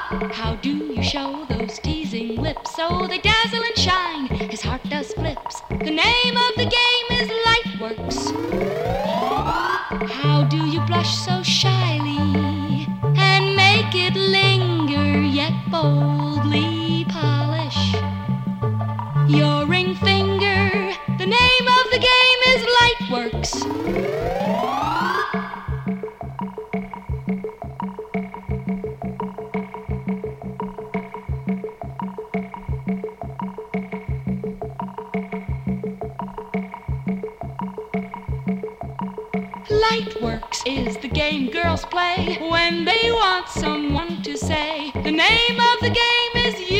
How do you show those teasing lips so they dazzle and shine? His heart does flips. The name of the game is Lightworks. How do you blush so shyly and make it linger, yet boldly polish your ring finger? The name of the game is Lightworks. Lightworks is the game girls play when they want someone to say. The name of the game is you.